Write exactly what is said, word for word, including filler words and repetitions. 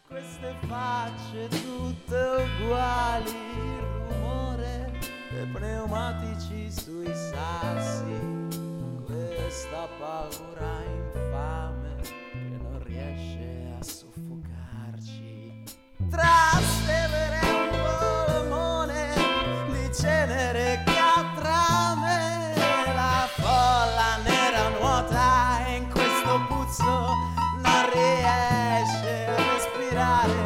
queste facce tutte uguali, il rumore dei pneumatici sui sassi, questa paura infame che non riesce a soffocarci. Tra stevere e un polmone di cenere che ha trame, la folla nera nuota e in questo puzzo non riesce a respirare.